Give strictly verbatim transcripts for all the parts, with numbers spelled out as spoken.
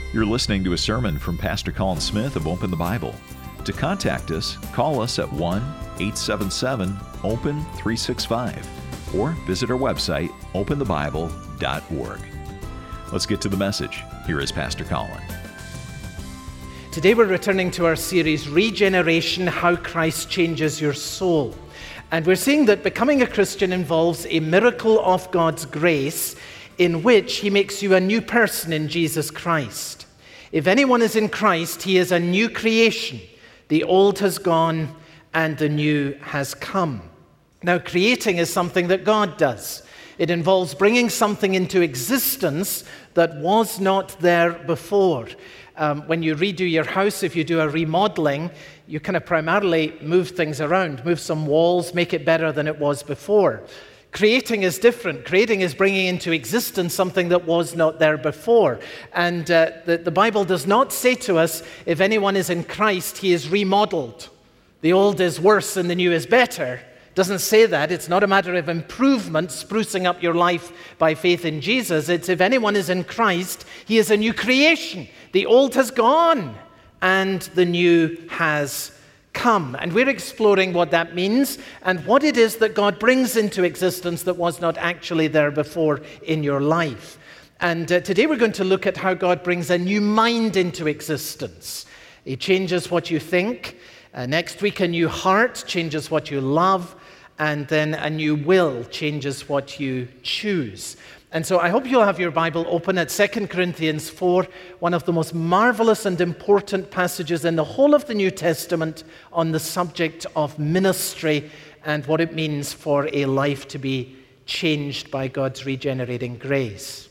You're listening to a sermon from Pastor Colin Smith of Open the Bible. To contact us, call us at one eight seven seven open three six five or visit our website, open the bible dot org. Let's get to the message. Here is Pastor Colin. Today we're returning to our series, Regeneration, How Christ Changes Your Soul. And we're seeing that becoming a Christian involves a miracle of God's grace in which He makes you a new person in Jesus Christ. If anyone is in Christ, he is a new creation. The old has gone and the new has come. Now, creating is something that God does. It involves bringing something into existence that was not there before. Um, when you redo your house, if you do a remodeling, you kind of primarily move things around, move some walls, make it better than it was before. Creating is different. Creating is bringing into existence something that was not there before. And uh, the, the Bible does not say to us, if anyone is in Christ, he is remodeled. The old is worse and the new is better. It doesn't say that. It's not a matter of improvement, sprucing up your life by faith in Jesus. It's if anyone is in Christ, he is a new creation. The old has gone and the new has come. And we're exploring what that means and what it is that God brings into existence that was not actually there before in your life. And uh, today we're going to look at how God brings a new mind into existence. He changes what you think. Uh, next week, a new heart changes what you love. And then a new will changes what you choose. And so I hope you'll have your Bible open at Second Corinthians four, one of the most marvelous and important passages in the whole of the New Testament on the subject of ministry and what it means for a life to be changed by God's regenerating grace.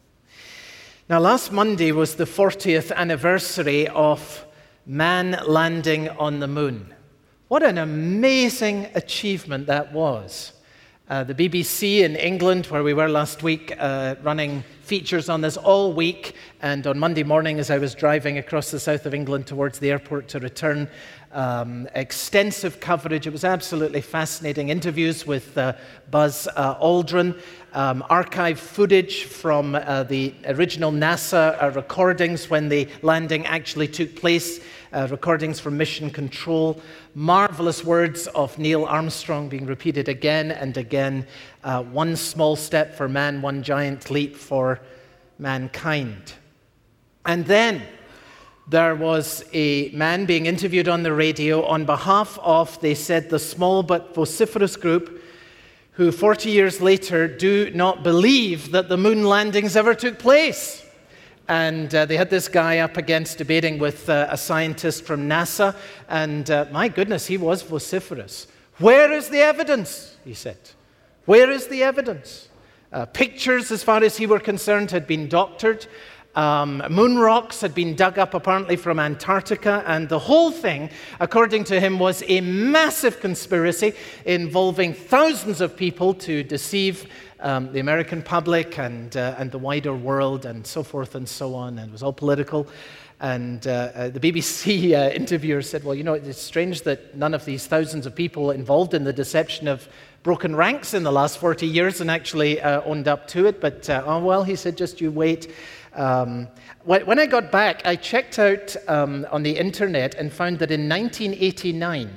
Now, last Monday was the fortieth anniversary of man landing on the moon. What an amazing achievement that was. Uh, the B B C in England, where we were last week, uh, running features on this all week. And on Monday morning, as I was driving across the south of England towards the airport to return, um, extensive coverage. It was absolutely fascinating. Interviews with uh, Buzz uh, Aldrin, um, archive footage from uh, the original NASA uh, recordings when the landing actually took place, uh, recordings from Mission Control. Marvelous words of Neil Armstrong being repeated again and again. Uh, one small step for man, one giant leap for mankind. And then there was a man being interviewed on the radio on behalf of, they said, the small but vociferous group who forty years later do not believe that the moon landings ever took place. And uh, they had this guy up against debating with uh, a scientist from NASA, and uh, my goodness, he was vociferous. Where is the evidence? He said. Where is the evidence? Uh, pictures, as far as he were concerned, had been doctored. Um, moon rocks had been dug up apparently from Antarctica, and the whole thing, according to him, was a massive conspiracy involving thousands of people to deceive um, the American public and uh, and the wider world, and so forth and so on, and it was all political. And uh, uh, the B B C uh, interviewer said, well, you know, it's strange that none of these thousands of people involved in the deception have broken ranks in the last forty years and actually uh, owned up to it. But, uh, oh, well, he said, just you wait. Um, when I got back, I checked out um, on the internet and found that in nineteen eighty-nine,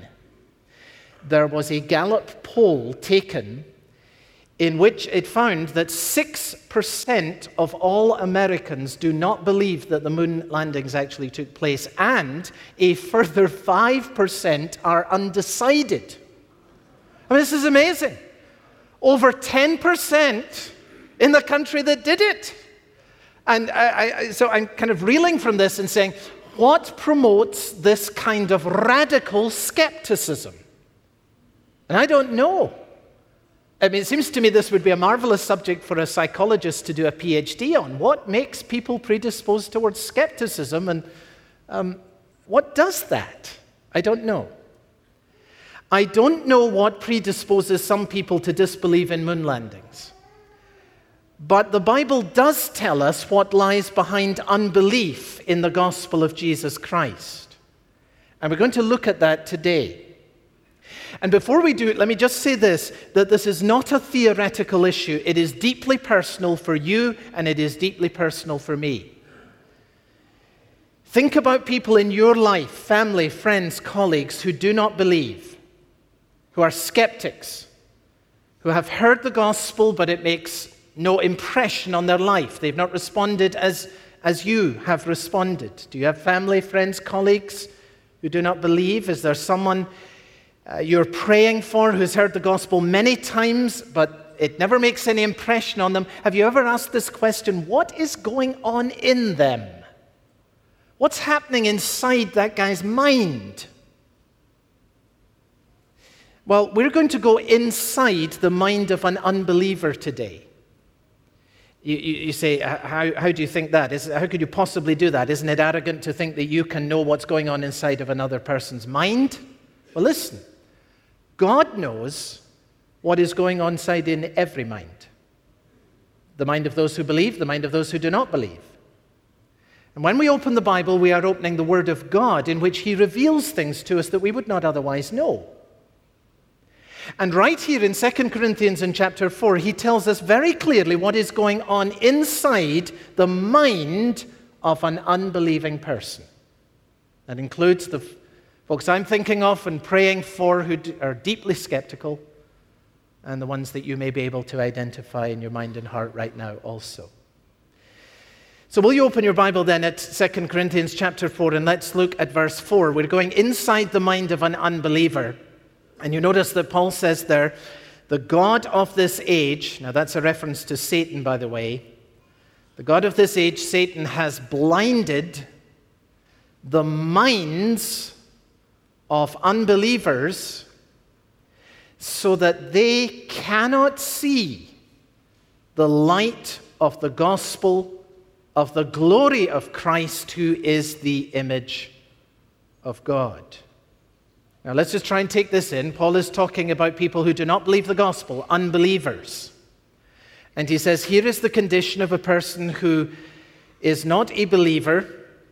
there was a Gallup poll taken in which it found that six percent of all Americans do not believe that the moon landings actually took place, and a further five percent are undecided. I mean, this is amazing. Over ten percent in the country that did it. And I, I, so I'm kind of reeling from this and saying, what promotes this kind of radical skepticism? And I don't know. I mean, it seems to me this would be a marvelous subject for a psychologist to do a P H D on. What makes people predisposed towards skepticism, and um, what does that? I don't know. I don't know what predisposes some people to disbelieve in moon landings. But the Bible does tell us what lies behind unbelief in the gospel of Jesus Christ. And we're going to look at that today. And before we do it, let me just say this, that this is not a theoretical issue. It is deeply personal for you, and it is deeply personal for me. Think about people in your life, family, friends, colleagues, who do not believe, who are skeptics, who have heard the gospel, but it makes no impression on their life. They've not responded as, as you have responded. Do you have family, friends, colleagues who do not believe? Is there someone uh, you're praying for who's heard the gospel many times, but it never makes any impression on them? Have you ever asked this question, what is going on in them? What's happening inside that guy's mind? Well, we're going to go inside the mind of an unbeliever today. You, you, you say, how, how do you think that? Is, how could you possibly do that? Isn't it arrogant to think that you can know what's going on inside of another person's mind? Well, listen. God knows what is going on inside in every mind. The mind of those who believe, the mind of those who do not believe. And when we open the Bible, we are opening the Word of God in which He reveals things to us that we would not otherwise know. And right here in Second Corinthians in chapter four, he tells us very clearly what is going on inside the mind of an unbelieving person. That includes the folks I'm thinking of and praying for who are deeply skeptical, and the ones that you may be able to identify in your mind and heart right now also. So will you open your Bible then at Second Corinthians chapter four, and let's look at verse four. We're going inside the mind of an unbeliever. And you notice that Paul says there, the God of this age, now that's a reference to Satan, by the way. The God of this age, Satan, has blinded the minds of unbelievers so that they cannot see the light of the gospel of the glory of Christ, who is the image of God. Now let's just try and take this in. Paul is talking about people who do not believe the gospel, unbelievers. And he says, here is the condition of a person who is not a believer.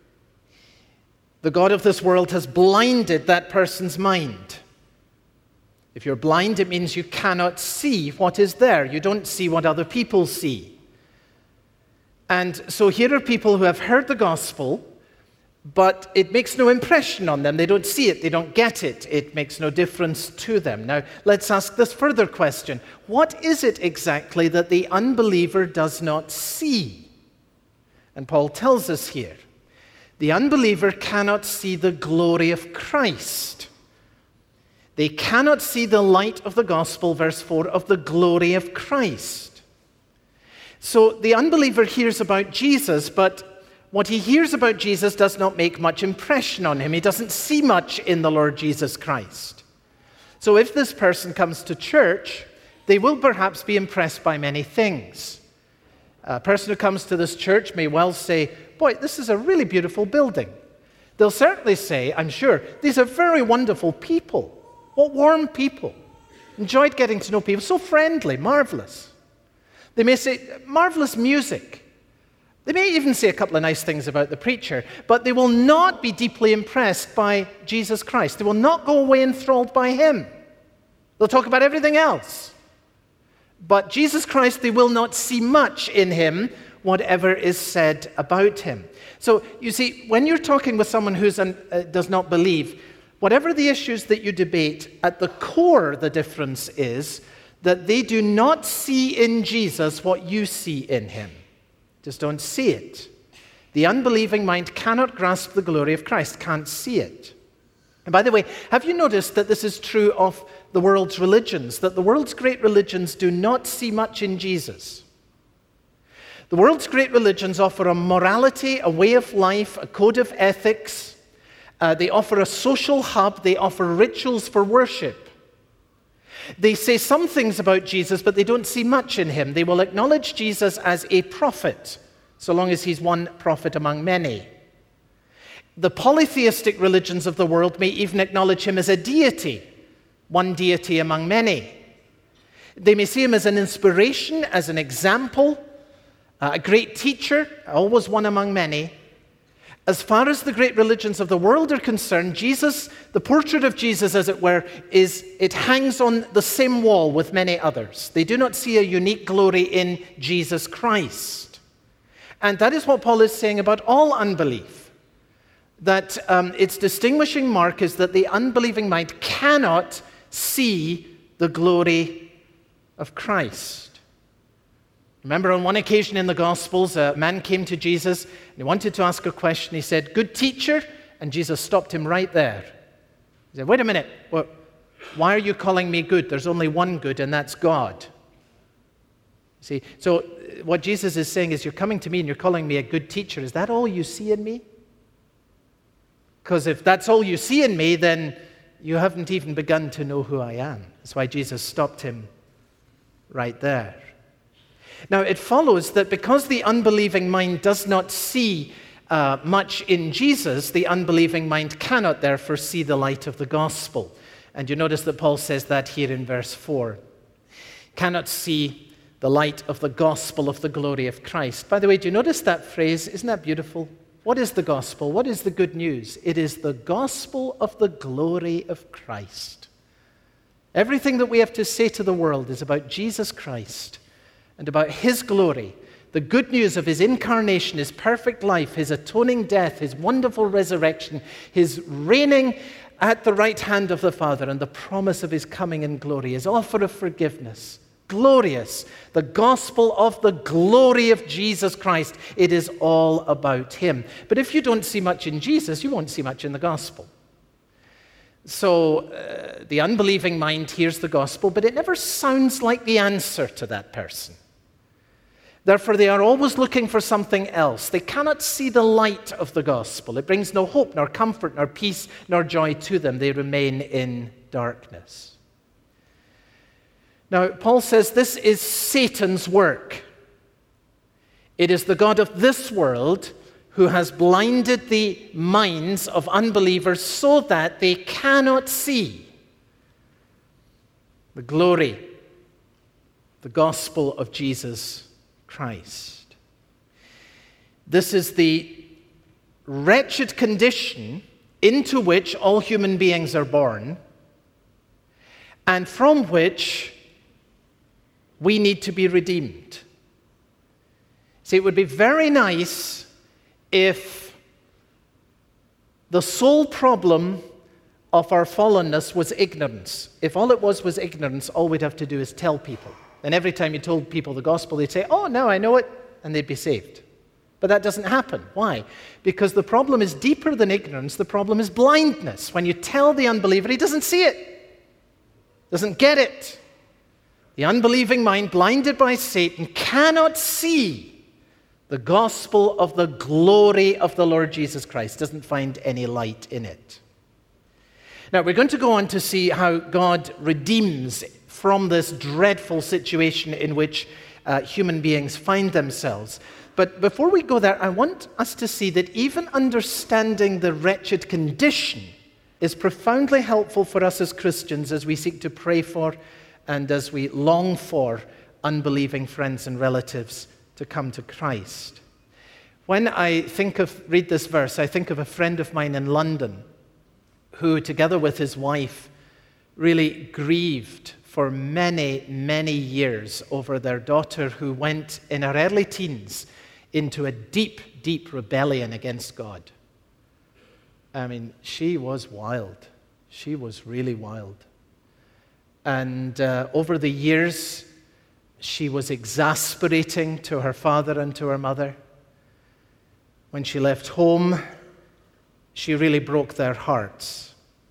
The God of this world has blinded that person's mind. If you're blind, it means you cannot see what is there. You don't see what other people see. And so here are people who have heard the gospel, but it makes no impression on them. They don't see it. They don't get it. It makes no difference to them. Now, let's ask this further question. What is it exactly that the unbeliever does not see? And Paul tells us here, the unbeliever cannot see the glory of Christ. They cannot see the light of the gospel, verse four, of the glory of Christ. So the unbeliever hears about Jesus, but what he hears about Jesus does not make much impression on him. He doesn't see much in the Lord Jesus Christ. So if this person comes to church, they will perhaps be impressed by many things. A person who comes to this church may well say, boy, this is a really beautiful building. They'll certainly say, I'm sure, these are very wonderful people. What warm people. Enjoyed getting to know people. So friendly, marvelous. They may say, marvelous music. They may even say a couple of nice things about the preacher, but they will not be deeply impressed by Jesus Christ. They will not go away enthralled by him. They'll talk about everything else. But Jesus Christ, they will not see much in him, whatever is said about him. So, you see, when you're talking with someone who uh, does not believe, whatever the issues that you debate, at the core the difference is that they do not see in Jesus what you see in him. Just don't see it. The unbelieving mind cannot grasp the glory of Christ, can't see it. And by the way, have you noticed that this is true of the world's religions, that the world's great religions do not see much in Jesus? The world's great religions offer a morality, a way of life, a code of ethics. Uh, they offer a social hub. They offer rituals for worship. They say some things about Jesus, but they don't see much in him. They will acknowledge Jesus as a prophet, so long as he's one prophet among many. The polytheistic religions of the world may even acknowledge him as a deity, one deity among many. They may see him as an inspiration, as an example, a great teacher, always one among many. As far as the great religions of the world are concerned, Jesus, the portrait of Jesus, as it were, is it hangs on the same wall with many others. They do not see a unique glory in Jesus Christ. And that is what Paul is saying about all unbelief. that um, its distinguishing mark is that the unbelieving mind cannot see the glory of Christ. Remember, on one occasion in the Gospels, a man came to Jesus and he wanted to ask a question. He said, "Good teacher," and Jesus stopped him right there. He said, "Wait a minute, well, why are you calling me good? There's only one good, and that's God." See, so what Jesus is saying is, you're coming to me and you're calling me a good teacher. Is that all you see in me? Because if that's all you see in me, then you haven't even begun to know who I am. That's why Jesus stopped him right there. Now, it follows that because the unbelieving mind does not see uh, much in Jesus, the unbelieving mind cannot therefore see the light of the gospel. And you notice that Paul says that here in verse four. Cannot see the light of the gospel of the glory of Christ. By the way, do you notice that phrase? Isn't that beautiful? What is the gospel? What is the good news? It is the gospel of the glory of Christ. Everything that we have to say to the world is about Jesus Christ and about his glory. The good news of his incarnation, his perfect life, his atoning death, his wonderful resurrection, his reigning at the right hand of the Father, and the promise of his coming in glory, his offer of forgiveness. Glorious. The gospel of the glory of Jesus Christ. It is all about him. But if you don't see much in Jesus, you won't see much in the gospel. So uh, the unbelieving mind hears the gospel, but it never sounds like the answer to that person. Therefore, they are always looking for something else. They cannot see the light of the gospel. It brings no hope, nor comfort, nor peace, nor joy to them. They remain in darkness. Now, Paul says this is Satan's work. It is the god of this world who has blinded the minds of unbelievers so that they cannot see the glory, the gospel of Jesus Christ. This is the wretched condition into which all human beings are born, and from which we need to be redeemed. See, it would be very nice if the sole problem of our fallenness was ignorance. If all it was was ignorance, all we'd have to do is tell people. And every time you told people the gospel, they'd say, "Oh, now I know it," and they'd be saved. But that doesn't happen. Why? Because the problem is deeper than ignorance. The problem is blindness. When you tell the unbeliever, he doesn't see it, doesn't get it. The unbelieving mind, blinded by Satan, cannot see the gospel of the glory of the Lord Jesus Christ, doesn't find any light in it. Now, we're going to go on to see how God redeems from this dreadful situation in which uh, human beings find themselves. But before we go there, I want us to see that even understanding the wretched condition is profoundly helpful for us as Christians as we seek to pray for and as we long for unbelieving friends and relatives to come to Christ. When I think of, read this verse, I think of a friend of mine in London who, together with his wife, really grieved for many, many years over their daughter who went in her early teens into a deep, deep rebellion against God. I mean, she was wild. She was really wild. And uh, over the years, she was exasperating to her father and to her mother. When she left home, she really broke their hearts.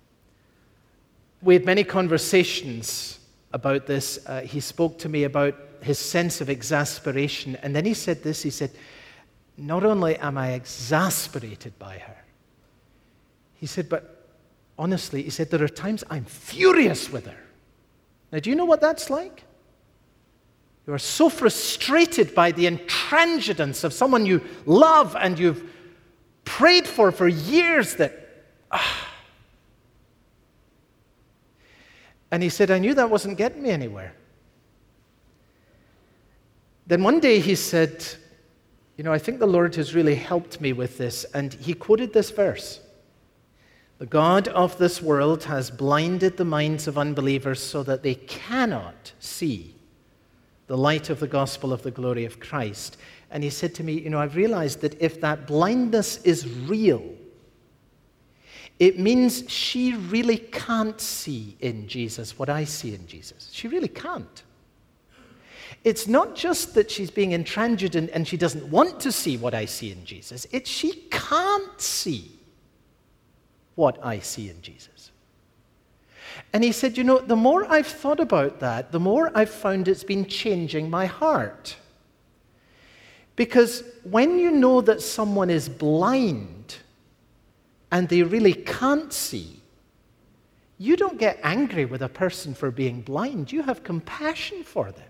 We had many conversations about this. Uh, he spoke to me about his sense of exasperation. And then he said this, he said, "Not only am I exasperated by her," he said, "but honestly," he said, "there are times I'm furious with her." Now, do you know what that's like? You are so frustrated by the intransigence of someone you love and you've prayed for for years that, ah. And he said, "I knew that wasn't getting me anywhere." Then one day he said, "You know, I think the Lord has really helped me with this." And he quoted this verse. "The God of this world has blinded the minds of unbelievers so that they cannot see the light of the gospel of the glory of Christ." And he said to me, "You know, I've realized that if that blindness is real, It means she really can't see in Jesus what I see in Jesus. She really can't. It's not just that she's being intransigent and she doesn't want to see what I see in Jesus. It's she can't see what I see in Jesus. And he said, you know, the more I've thought about that, the more I've found it's been changing my heart. Because when you know that someone is blind and they really can't see, you don't get angry with a person for being blind. You have compassion for them.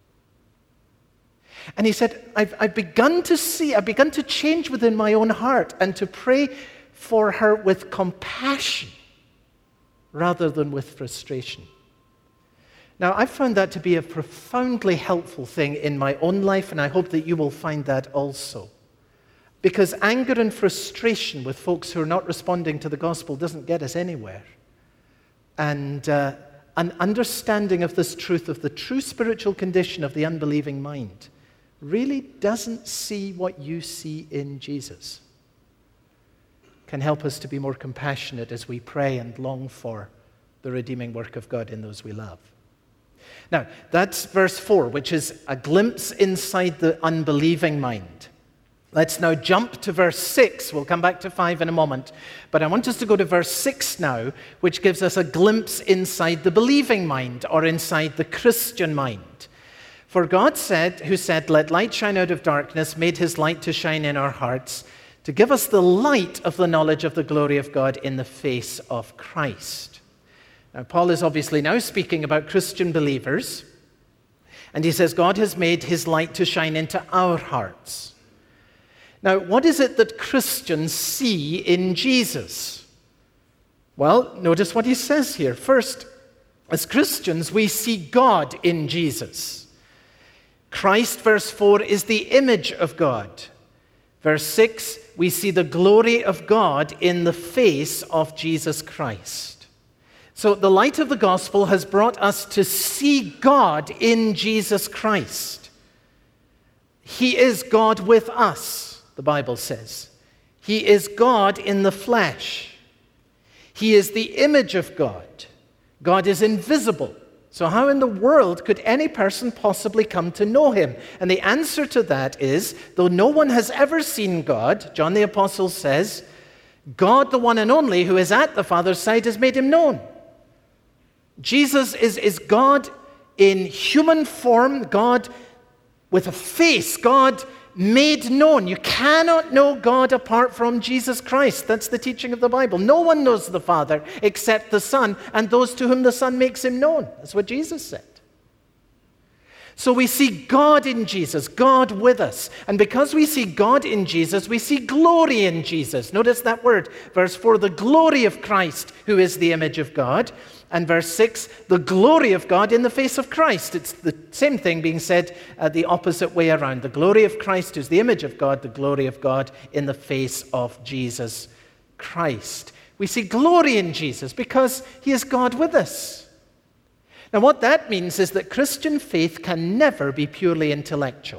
And he said, I've, I've begun to see, I've begun to change within my own heart and to pray for her with compassion rather than with frustration. Now, I've found that to be a profoundly helpful thing in my own life, and I hope that you will find that also. Because anger and frustration with folks who are not responding to the gospel doesn't get us anywhere. And uh, an understanding of this truth, of the true spiritual condition of the unbelieving mind, really doesn't see what you see in Jesus, can help us to be more compassionate as we pray and long for the redeeming work of God in those we love. Now, that's verse four, which is a glimpse inside the unbelieving mind. Let's now jump to verse six. We'll come back to five in a moment. But I want us to go to verse six now, which gives us a glimpse inside the believing mind, or inside the Christian mind. For God said, who said, let light shine out of darkness, made his light to shine in our hearts, to give us the light of the knowledge of the glory of God in the face of Christ. Now, Paul is obviously now speaking about Christian believers, and he says God has made his light to shine into our hearts. Now, what is it that Christians see in Jesus? Well, notice what he says here. First, as Christians, we see God in Jesus. Christ, verse four, is the image of God. Verse six, we see the glory of God in the face of Jesus Christ. So the light of the gospel has brought us to see God in Jesus Christ. He is God with us, the Bible says. He is God in the flesh. He is the image of God. God is invisible. So how in the world could any person possibly come to know him? And the answer to that is, though no one has ever seen God, John the Apostle says, God, the one and only, who is at the Father's side, has made him known. Jesus is, is God in human form, God with a face, God made known. You cannot know God apart from Jesus Christ. That's the teaching of the Bible. No one knows the Father except the Son and those to whom the Son makes him known. That's what Jesus said. So we see God in Jesus, God with us. And because we see God in Jesus, we see glory in Jesus. Notice that word. Verse four, the glory of Christ, who is the image of God. And verse six, the glory of God in the face of Christ. It's the same thing being said uh, the opposite way around. The glory of Christ, who's the image of God, the glory of God in the face of Jesus Christ. We see glory in Jesus because he is God with us. Now, what that means is that Christian faith can never be purely intellectual.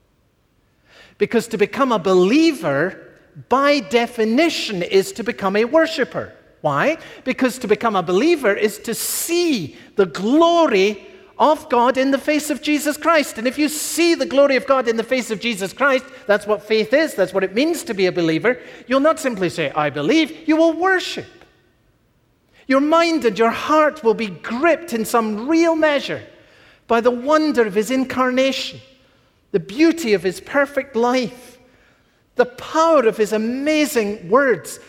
Because to become a believer, by definition, is to become a worshiper. Why? Because to become a believer is to see the glory of God in the face of Jesus Christ. And if you see the glory of God in the face of Jesus Christ, that's what faith is, that's what it means to be a believer. You'll not simply say, I believe, you will worship. Your mind and your heart will be gripped in some real measure by the wonder of his incarnation, the beauty of his perfect life, the power of his amazing words.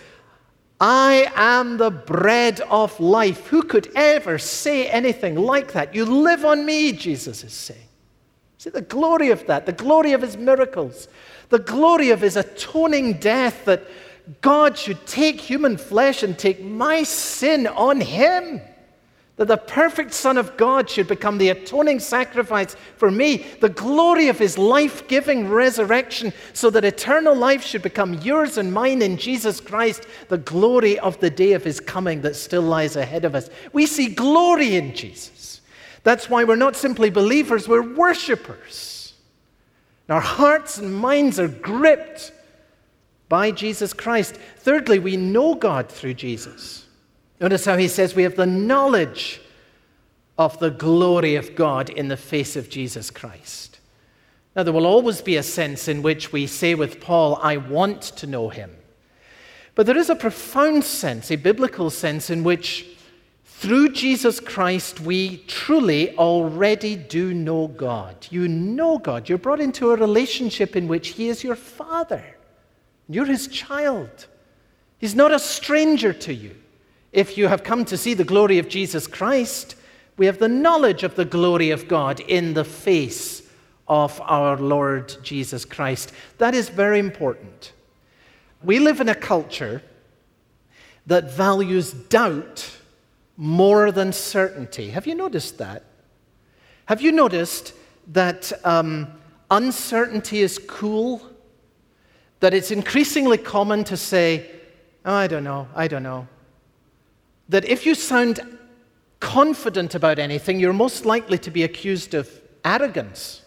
I am the bread of life. Who could ever say anything like that? You live on me, Jesus is saying. See the glory of that, the glory of his miracles, the glory of his atoning death, that God should take human flesh and take my sin on him. That the perfect Son of God should become the atoning sacrifice for me. The glory of his life-giving resurrection so that eternal life should become yours and mine in Jesus Christ. The glory of the day of his coming that still lies ahead of us. We see glory in Jesus. That's why we're not simply believers, we're worshipers. Our hearts and minds are gripped by Jesus Christ. Thirdly, we know God through Jesus. Notice how he says we have the knowledge of the glory of God in the face of Jesus Christ. Now, there will always be a sense in which we say with Paul, I want to know him. But there is a profound sense, a biblical sense, in which through Jesus Christ we truly already do know God. You know God. You're brought into a relationship in which he is your Father. You're his child. He's not a stranger to you. If you have come to see the glory of Jesus Christ, we have the knowledge of the glory of God in the face of our Lord Jesus Christ. That is very important. We live in a culture that values doubt more than certainty. Have you noticed that? Have you noticed that um, uncertainty is cool? That it's increasingly common to say, oh, I don't know, I don't know. That if you sound confident about anything, you're most likely to be accused of arrogance.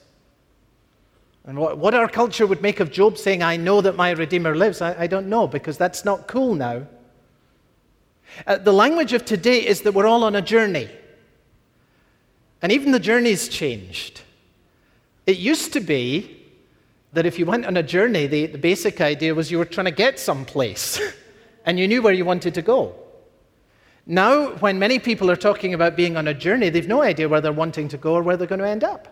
And what, what our culture would make of Job saying, I know that my Redeemer lives, I, I don't know, because that's not cool now. Uh, the language of today is that we're all on a journey. And even the journey's changed. It used to be that if you went on a journey, the, the basic idea was you were trying to get someplace and you knew where you wanted to go. Now, when many people are talking about being on a journey, they've no idea where they're wanting to go or where they're going to end up.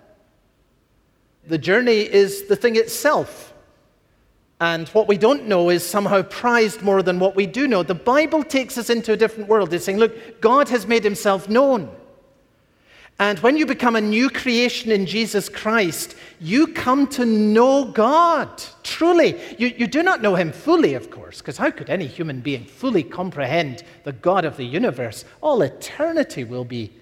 The journey is the thing itself. And what we don't know is somehow prized more than what we do know. The Bible takes us into a different world. It's saying, look, God has made himself known. And when you become a new creation in Jesus Christ, you come to know God, truly. You, you do not know him fully, of course, because how could any human being fully comprehend the God of the universe? All eternity will be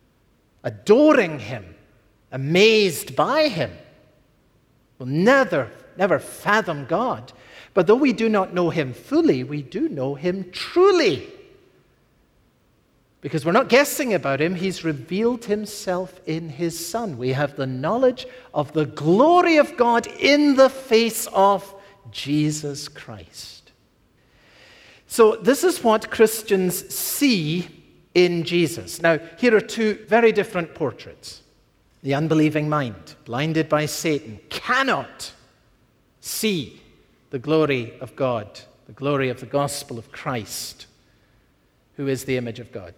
adoring him, amazed by him. We'll never, never fathom God. But though we do not know him fully, we do know him truly. Because we're not guessing about him, he's revealed himself in his Son. We have the knowledge of the glory of God in the face of Jesus Christ. So this is what Christians see in Jesus. Now, here are two very different portraits. The unbelieving mind, blinded by Satan, cannot see the glory of God, the glory of the gospel of Christ, who is the image of God.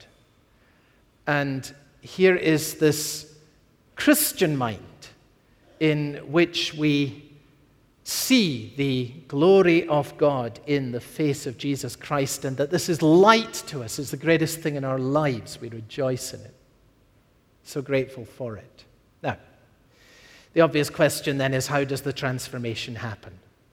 And here is this Christian mind in which we see the glory of God in the face of Jesus Christ, and that this is light to us. It's the greatest thing in our lives. We rejoice in it. So grateful for it. Now, the obvious question then is, how does the transformation happen?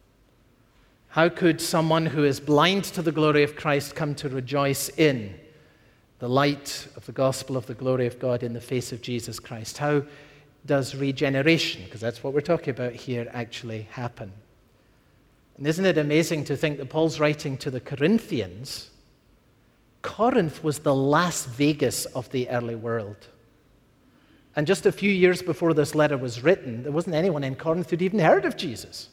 How could someone who is blind to the glory of Christ come to rejoice in the light of the gospel of the glory of God in the face of Jesus Christ? How does regeneration, because that's what we're talking about here, actually happen? And isn't it amazing to think that Paul's writing to the Corinthians? Corinth was the Las Vegas of the early world. And just a few years before this letter was written, there wasn't anyone in Corinth who'd even heard of Jesus.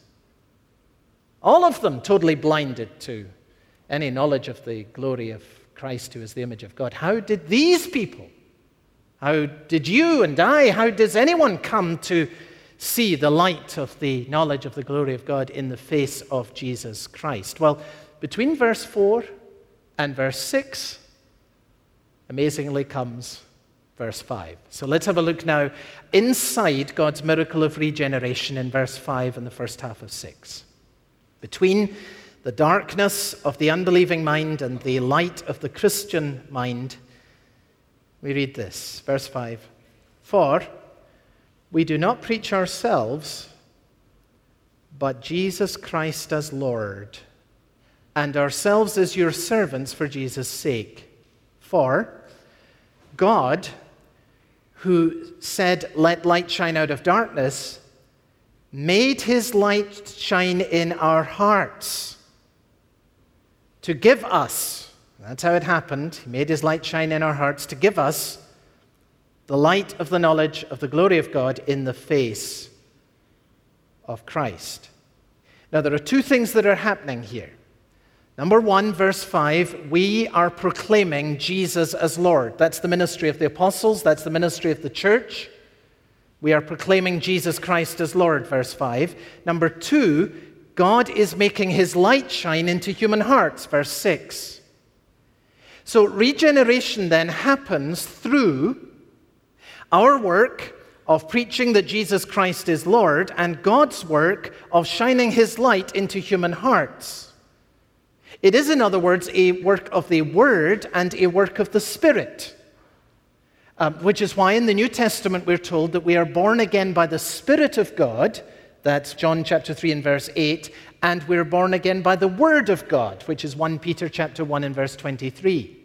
All of them totally blinded to any knowledge of the glory of Christ, who is the image of God. How did these people, how did you and I, how does anyone come to see the light of the knowledge of the glory of God in the face of Jesus Christ? Well, between verse four and verse six, amazingly comes verse five. So let's have a look now inside God's miracle of regeneration in verse five and the first half of six. Between the darkness of the unbelieving mind and the light of the Christian mind, we read this, verse five. For we do not preach ourselves, but Jesus Christ as Lord, and ourselves as your servants for Jesus' sake. For God, who said, let light shine out of darkness, made his light shine in our hearts to give us, that's how it happened, he made his light shine in our hearts to give us the light of the knowledge of the glory of God in the face of Christ. Now, there are two things that are happening here. Number one, verse five, we are proclaiming Jesus as Lord. That's the ministry of the apostles. That's the ministry of the church. We are proclaiming Jesus Christ as Lord, verse five. Number two, God is making his light shine into human hearts, verse six. So regeneration then happens through our work of preaching that Jesus Christ is Lord and God's work of shining his light into human hearts. It is, in other words, a work of the Word and a work of the Spirit, um, which is why in the New Testament we're told that we are born again by the Spirit of God. That's John chapter three and verse eight. And we're born again by the Word of God, which is First Peter chapter one and verse twenty-three.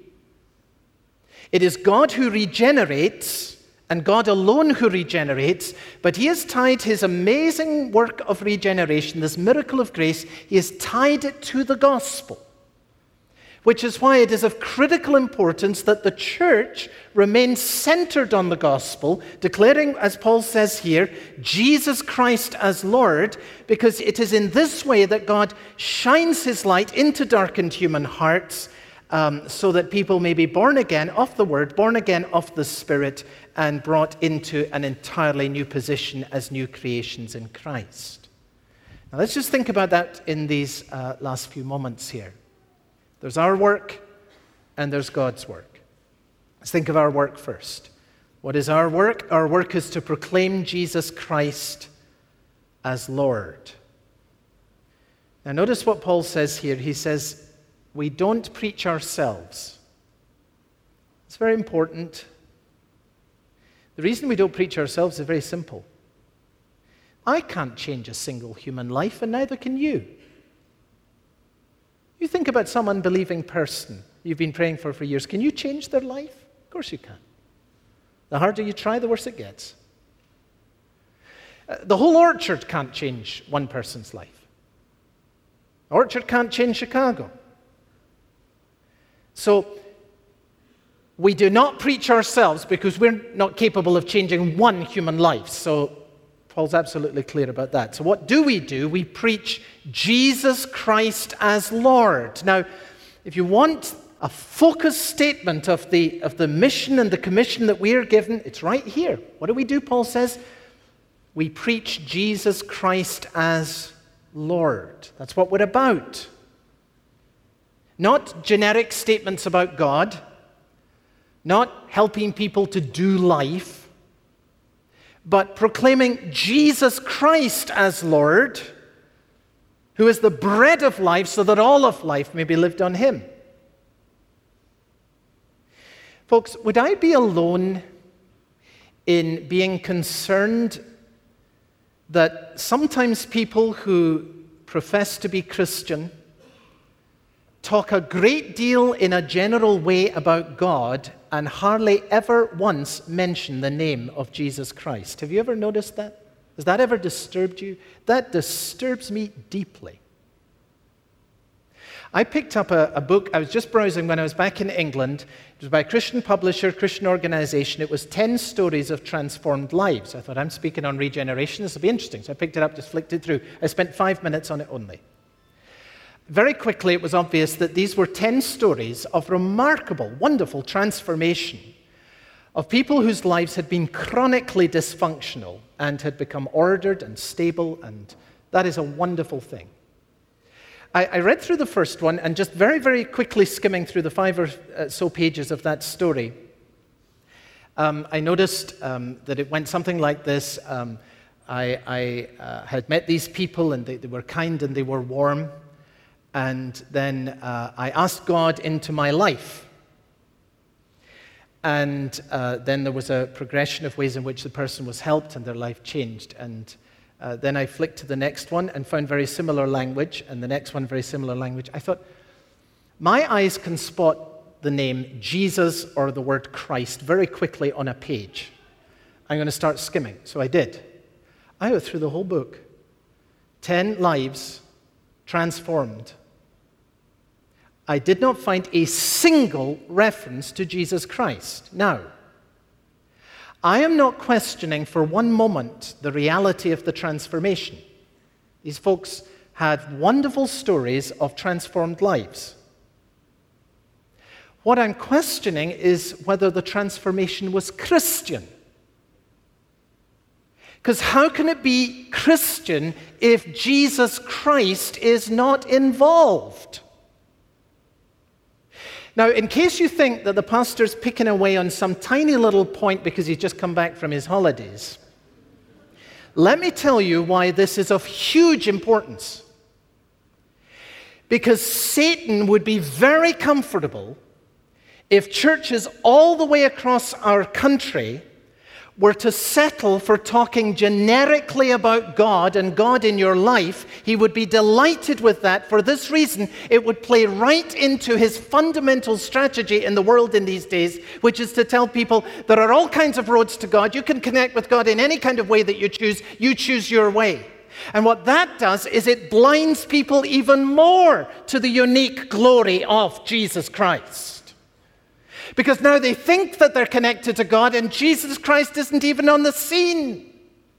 It is God who regenerates, and God alone who regenerates, but he has tied his amazing work of regeneration, this miracle of grace, he has tied it to the gospel, which is why it is of critical importance that the church remains centered on the gospel, declaring, as Paul says here, Jesus Christ as Lord, because it is in this way that God shines his light into darkened human hearts, um, so that people may be born again of the Word, born again of the Spirit, and brought into an entirely new position as new creations in Christ. Now let's just think about that in these uh, last few moments here. There's our work and there's God's work. Let's think of our work first. What is our work? Our work is to proclaim Jesus Christ as Lord. Now notice what Paul says here. He says, we don't preach ourselves. It's very important. The reason we don't preach ourselves is very simple. I can't change a single human life, and neither can you. You think about some unbelieving person you've been praying for for years. Can you change their life? Of course you can. The harder you try, the worse it gets. Uh, the whole orchard can't change one person's life. The orchard can't change Chicago. So, we do not preach ourselves because we're not capable of changing one human life. So, Paul's absolutely clear about that. So what do we do? We preach Jesus Christ as Lord. Now, if you want a focused statement of the, of the mission and the commission that we are given, it's right here. What do we do? Paul says, we preach Jesus Christ as Lord. That's what we're about. Not generic statements about God, not helping people to do life, but proclaiming Jesus Christ as Lord, who is the bread of life, so that all of life may be lived on him. Folks, would I be alone in being concerned that sometimes people who profess to be Christian talk a great deal in a general way about God and hardly ever once mention the name of Jesus Christ? Have you ever noticed that? Has that ever disturbed you? That disturbs me deeply. I picked up a, a book, I was just browsing when I was back in England. It was by a Christian publisher, Christian organization. It was ten stories of transformed lives. I thought, I'm speaking on regeneration, this will be interesting. So I picked it up, just flicked it through. I spent five minutes on it only. Very quickly, it was obvious that these were ten stories of remarkable, wonderful transformation of people whose lives had been chronically dysfunctional and had become ordered and stable, and that is a wonderful thing. I, I read through the first one, and just very, very quickly skimming through the five or so pages of that story, um, I noticed um, that it went something like this. Um, I, I uh, had met these people, and they, they were kind and they were warm. And then uh, I asked God into my life. And uh, then there was a progression of ways in which the person was helped and their life changed. And uh, then I flicked to the next one and found very similar language, and the next one very similar language. I thought, my eyes can spot the name Jesus or the word Christ very quickly on a page. I'm going to start skimming. So I did. I went through the whole book. Ten lives transformed. I did not find a single reference to Jesus Christ. Now, I am not questioning for one moment the reality of the transformation. These folks had wonderful stories of transformed lives. What I'm questioning is whether the transformation was Christian. Because how can it be Christian if Jesus Christ is not involved? Now, in case you think that the pastor's picking away on some tiny little point because he's just come back from his holidays, let me tell you why this is of huge importance. Because Satan would be very comfortable if churches all the way across our country were to settle for talking generically about God and God in your life. He would be delighted with that. For this reason, it would play right into his fundamental strategy in the world in these days, which is to tell people there are all kinds of roads to God. You can connect with God in any kind of way that you choose. You choose your way. And what that does is it blinds people even more to the unique glory of Jesus Christ. Because now they think that they're connected to God, and Jesus Christ isn't even on the scene.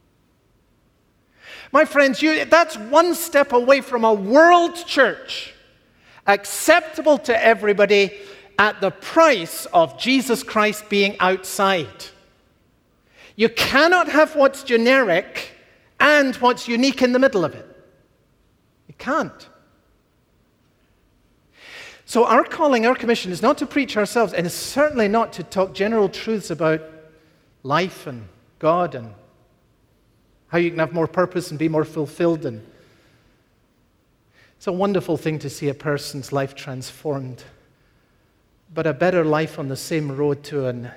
My friends, you, that's one step away from a world church, acceptable to everybody at the price of Jesus Christ being outside. You cannot have what's generic and what's unique in the middle of it. You can't. So our calling, our commission is not to preach ourselves, and it's certainly not to talk general truths about life and God and how you can have more purpose and be more fulfilled. And it's a wonderful thing to see a person's life transformed, but a better life on the same road to an,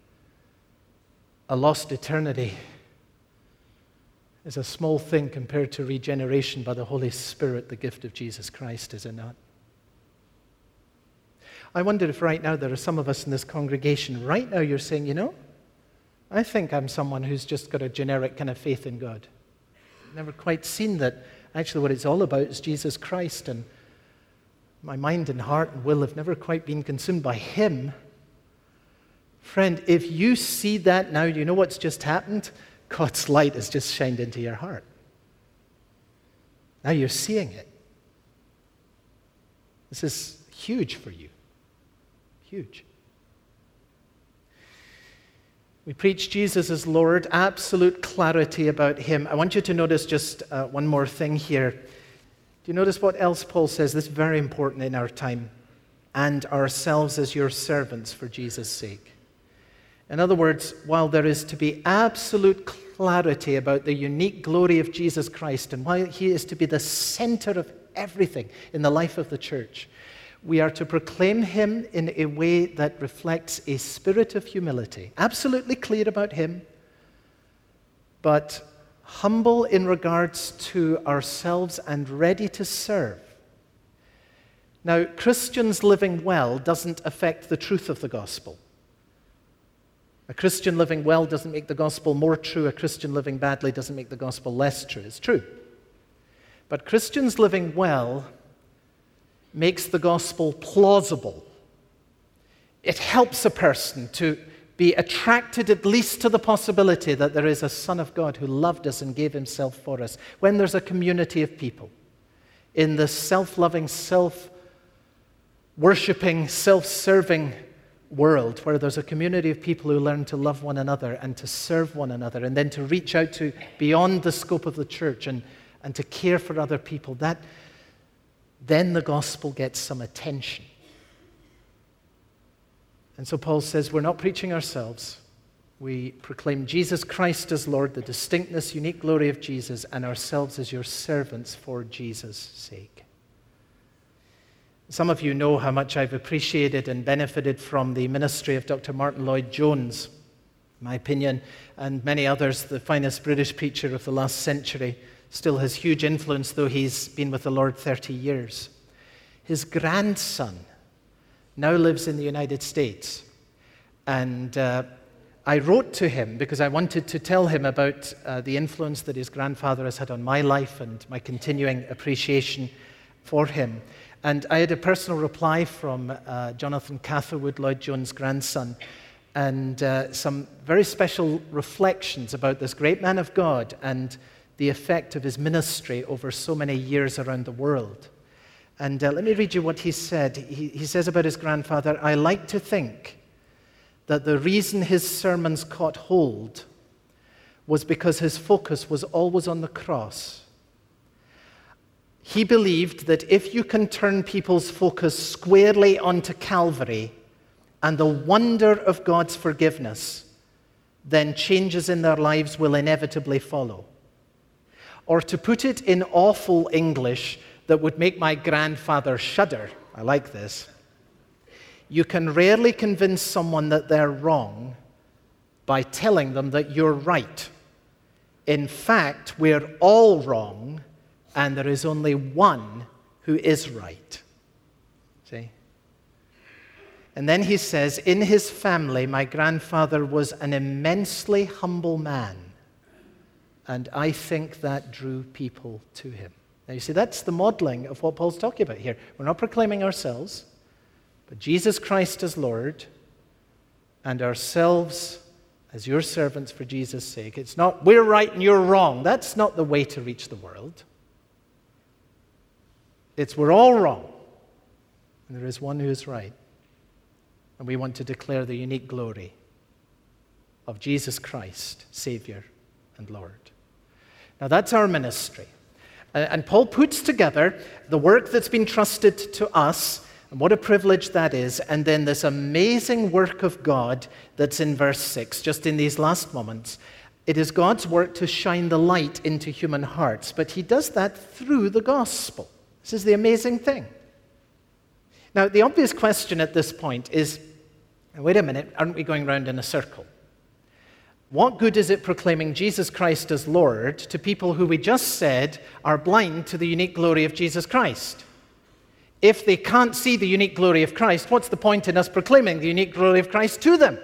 a lost eternity is a small thing compared to regeneration by the Holy Spirit, the gift of Jesus Christ, is it not? I wonder if right now there are some of us in this congregation, right now you're saying, you know, I think I'm someone who's just got a generic kind of faith in God. I've never quite seen that actually what it's all about is Jesus Christ, and my mind and heart and will have never quite been consumed by Him. Friend, if you see that now, you know what's just happened? God's light has just shined into your heart. Now you're seeing it. This is huge for you. Huge. We preach Jesus as Lord, absolute clarity about Him. I want you to notice just uh, one more thing here. Do you notice what else Paul says? This is very important in our time. And ourselves as your servants for Jesus' sake. In other words, while there is to be absolute clarity about the unique glory of Jesus Christ and why He is to be the center of everything in the life of the church, we are to proclaim Him in a way that reflects a spirit of humility. Absolutely clear about Him, but humble in regards to ourselves and ready to serve. Now, Christians living well doesn't affect the truth of the gospel. A Christian living well doesn't make the gospel more true. A Christian living badly doesn't make the gospel less true. It's true. But Christians living well makes the gospel plausible. It helps a person to be attracted at least to the possibility that there is a Son of God who loved us and gave Himself for us. When there's a community of people in this self-loving, self-worshipping, self-serving world where there's a community of people who learn to love one another and to serve one another and then to reach out to beyond the scope of the church and, and to care for other people, that then the gospel gets some attention. And so Paul says, we're not preaching ourselves. We proclaim Jesus Christ as Lord, the distinctness, unique glory of Jesus, and ourselves as your servants for Jesus' sake. Some of you know how much I've appreciated and benefited from the ministry of Doctor Martin Lloyd-Jones, in my opinion, and many others, the finest British preacher of the last century. Still has huge influence, though he's been with the Lord thirty years. His grandson now lives in the United States. And uh, I wrote to him because I wanted to tell him about uh, the influence that his grandfather has had on my life and my continuing appreciation for him. And I had a personal reply from uh, Jonathan Catherwood, Lloyd-Jones' grandson, and uh, some very special reflections about this great man of God and the effect of his ministry over so many years around the world. And uh, let me read you what he said. He, he says about his grandfather, "I like to think that the reason his sermons caught hold was because his focus was always on the cross. He believed that if you can turn people's focus squarely onto Calvary and the wonder of God's forgiveness, then changes in their lives will inevitably follow. Or to put it in awful English that would make my grandfather shudder, I like this, you can rarely convince someone that they're wrong by telling them that you're right. In fact, we're all wrong, and there is only one who is right." See? And then he says, "In his family, my grandfather was an immensely humble man, and I think that drew people to him." Now you see, that's the modeling of what Paul's talking about here. We're not proclaiming ourselves, but Jesus Christ as Lord, and ourselves as your servants for Jesus' sake. It's not, we're right and you're wrong. That's not the way to reach the world. It's, we're all wrong, and there is one who is right. And we want to declare the unique glory of Jesus Christ, Savior and Lord. Now that's our ministry. And Paul puts together the work that's been trusted to us, and what a privilege that is, and then this amazing work of God that's in verse six, just in these last moments. It is God's work to shine the light into human hearts, but he does that through the gospel. This is the amazing thing. Now, the obvious question at this point is, wait a minute, aren't we going round in a circle? What good is it proclaiming Jesus Christ as Lord to people who we just said are blind to the unique glory of Jesus Christ? If they can't see the unique glory of Christ, what's the point in us proclaiming the unique glory of Christ to them?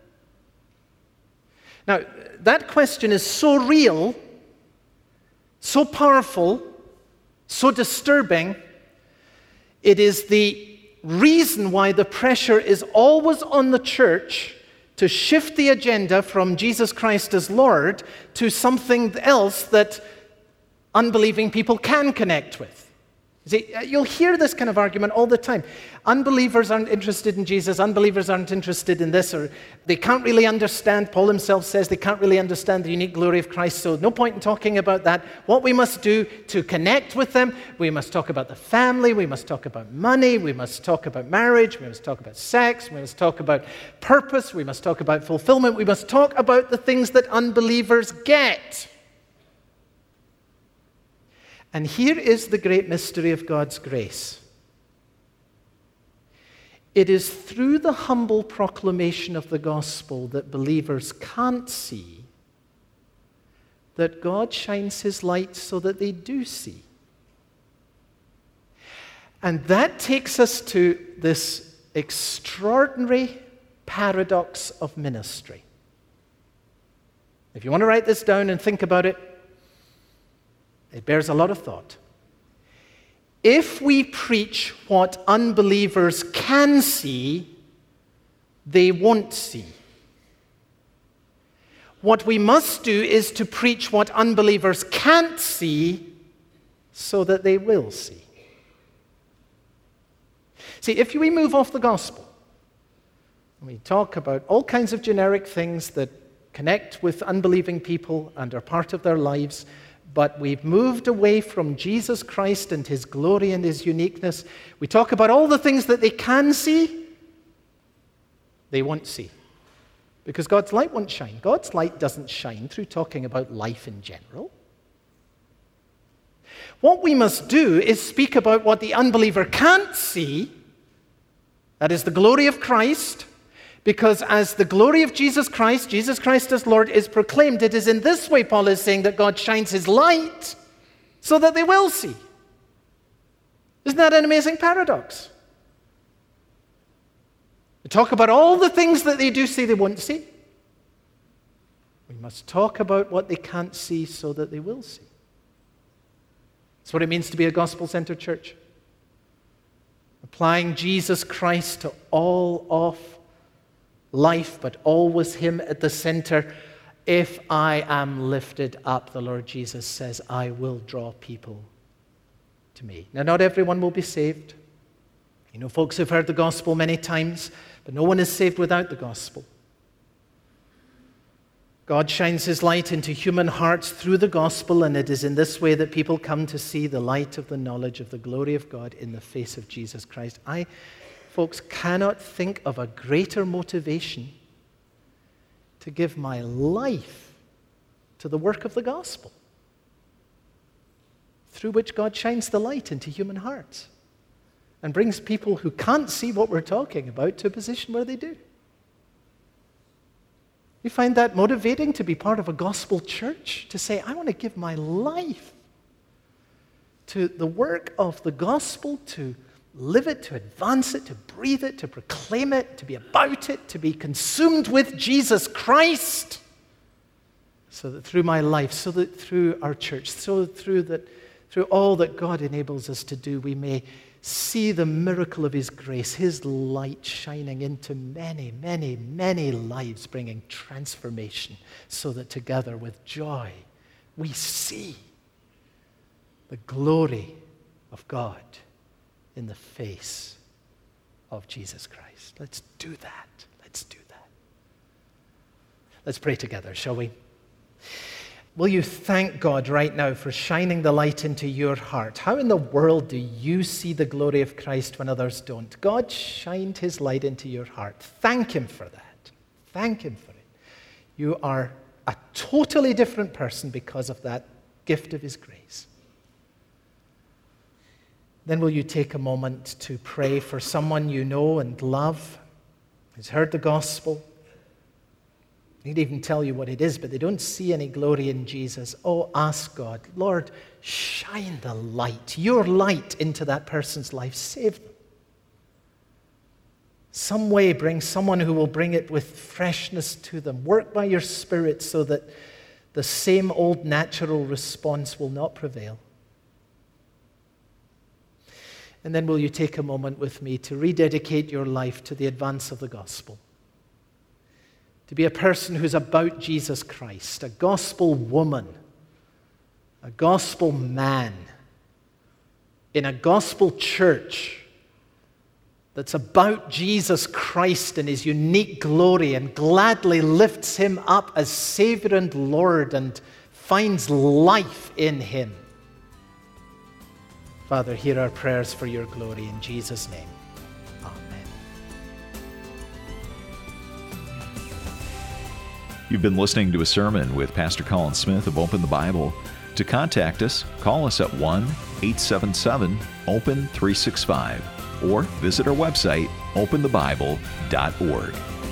Now, that question is so real, so powerful, so disturbing. It is the reason why the pressure is always on the church to shift the agenda from Jesus Christ as Lord to something else that unbelieving people can connect with. See, you'll hear this kind of argument all the time. Unbelievers aren't interested in Jesus. Unbelievers aren't interested in this, or they can't really understand. Paul himself says they can't really understand the unique glory of Christ, so no point in talking about that. What we must do to connect with them, we must talk about the family, we must talk about money, we must talk about marriage, we must talk about sex, we must talk about purpose, we must talk about fulfillment, we must talk about the things that unbelievers get. And here is the great mystery of God's grace. It is through the humble proclamation of the gospel that believers can't see that God shines his light so that they do see. And that takes us to this extraordinary paradox of ministry. If you want to write this down and think about it, it bears a lot of thought. If we preach what unbelievers can see, they won't see. What we must do is to preach what unbelievers can't see so that they will see. See, if we move off the gospel, and we talk about all kinds of generic things that connect with unbelieving people and are part of their lives, but we've moved away from Jesus Christ and his glory and his uniqueness. We talk about all the things that they can see, they won't see. Because God's light won't shine. God's light doesn't shine through talking about life in general. What we must do is speak about what the unbeliever can't see, that is the glory of Christ. Because as the glory of Jesus Christ, Jesus Christ as Lord, is proclaimed, it is in this way, Paul is saying, that God shines his light so that they will see. Isn't that an amazing paradox? We talk about all the things that they do see they won't see. We must talk about what they can't see so that they will see. That's what it means to be a gospel-centered church. Applying Jesus Christ to all of life, but always him at the center. If I am lifted up, the Lord Jesus says, I will draw people to me. Now, not everyone will be saved. You know, folks have heard the gospel many times, but no one is saved without the gospel. God shines his light into human hearts through the gospel, and it is in this way that people come to see the light of the knowledge of the glory of God in the face of Jesus Christ. I, folks, cannot think of a greater motivation to give my life to the work of the gospel, through which God shines the light into human hearts and brings people who can't see what we're talking about to a position where they do. You find that motivating to be part of a gospel church, to say, I want to give my life to the work of the gospel, to live it, to advance it, to breathe it, to proclaim it, to be about it, to be consumed with Jesus Christ, so that through my life, so that through our church, so through that, through all that God enables us to do, we may see the miracle of his grace, his light shining into many, many, many lives, bringing transformation, so that together with joy we see the glory of God in the face of Jesus Christ. Let's do that. Let's do that. Let's pray together, shall we? Will you thank God right now for shining the light into your heart? How in the world do you see the glory of Christ when others don't? God shined his light into your heart. Thank him for that. Thank him for it. You are a totally different person because of that gift of his grace. Then will you take a moment to pray for someone you know and love who's heard the gospel? He'd even tell you what it is, but they don't see any glory in Jesus. Oh, ask God, Lord, shine the light, your light into that person's life. Save them. Some way bring someone who will bring it with freshness to them. Work by your Spirit so that the same old natural response will not prevail. And then will you take a moment with me to rededicate your life to the advance of the gospel? To be a person who's about Jesus Christ, a gospel woman, a gospel man, in a gospel church that's about Jesus Christ and his unique glory and gladly lifts him up as Savior and Lord and finds life in him. Father, hear our prayers for your glory in Jesus' name. You've been listening to a sermon with Pastor Colin Smith of Open the Bible. To contact us, call us at one eight seven seven open three six five or visit our website, open the bible dot org.